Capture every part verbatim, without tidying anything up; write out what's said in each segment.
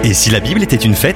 Et si la Bible était une fête ?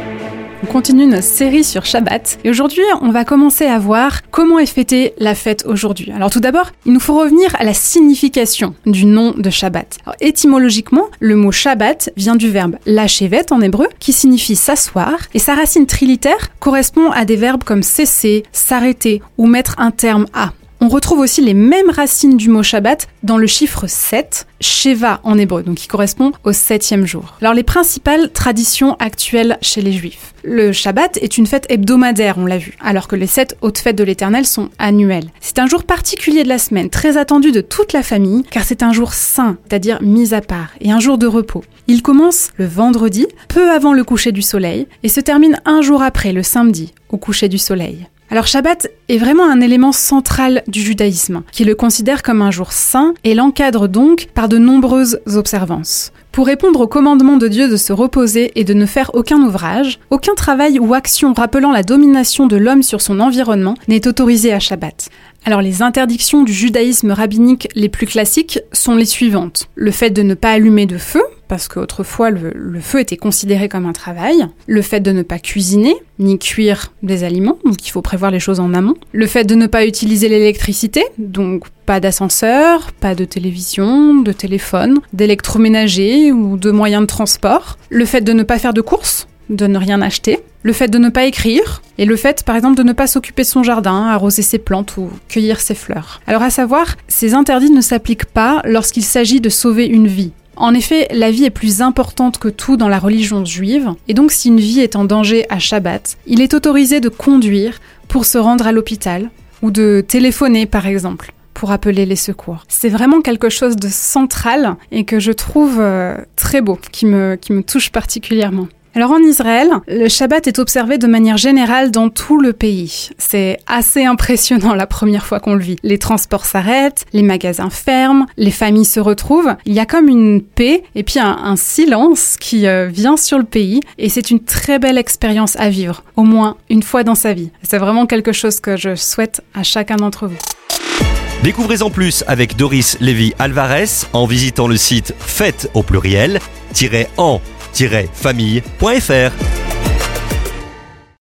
On continue notre série sur Shabbat et aujourd'hui on va commencer à voir comment est fêtée la fête aujourd'hui. Alors tout d'abord, il nous faut revenir à la signification du nom de Shabbat. Alors, étymologiquement, le mot Shabbat vient du verbe lashevet en hébreu qui signifie s'asseoir et sa racine trilitère correspond à des verbes comme cesser, s'arrêter ou mettre un terme à. On retrouve aussi les mêmes racines du mot Shabbat dans le chiffre sept, Sheva en hébreu, donc qui correspond au septième jour. Alors les principales traditions actuelles chez les Juifs. Le Shabbat est une fête hebdomadaire, on l'a vu, alors que les sept hautes fêtes de l'Éternel sont annuelles. C'est un jour particulier de la semaine, très attendu de toute la famille, car c'est un jour saint, c'est-à-dire mis à part, et un jour de repos. Il commence le vendredi, peu avant le coucher du soleil, et se termine un jour après, le samedi, au coucher du soleil. Alors Shabbat est vraiment un élément central du judaïsme, qui le considère comme un jour saint et l'encadre donc par de nombreuses observances. Pour répondre au commandement de Dieu de se reposer et de ne faire aucun ouvrage, aucun travail ou action rappelant la domination de l'homme sur son environnement n'est autorisé à Shabbat. Alors les interdictions du judaïsme rabbinique les plus classiques sont les suivantes. Le fait de ne pas allumer de feu, parce qu'autrefois le, le feu était considéré comme un travail. Le fait de ne pas cuisiner, ni cuire des aliments, donc il faut prévoir les choses en amont. Le fait de ne pas utiliser l'électricité, donc pas d'ascenseur, pas de télévision, de téléphone, d'électroménager ou de moyens de transport. Le fait de ne pas faire de courses, de ne rien acheter. Le fait de ne pas écrire, et le fait, par exemple, de ne pas s'occuper de son jardin, arroser ses plantes ou cueillir ses fleurs. Alors à savoir, ces interdits ne s'appliquent pas lorsqu'il s'agit de sauver une vie. En effet, la vie est plus importante que tout dans la religion juive, et donc si une vie est en danger à Shabbat, il est autorisé de conduire pour se rendre à l'hôpital, ou de téléphoner par exemple, pour appeler les secours. C'est vraiment quelque chose de central et que je trouve euh, très beau, qui me, qui me touche particulièrement. Alors en Israël, le Shabbat est observé de manière générale dans tout le pays. C'est assez impressionnant la première fois qu'on le vit. Les transports s'arrêtent, les magasins ferment, les familles se retrouvent. Il y a comme une paix et puis un, un silence qui euh, vient sur le pays et c'est une très belle expérience à vivre, au moins une fois dans sa vie. C'est vraiment quelque chose que je souhaite à chacun d'entre vous. Découvrez-en plus avec Doris Lévy-Alvarez en visitant le site fête au pluriel, en famille point f r.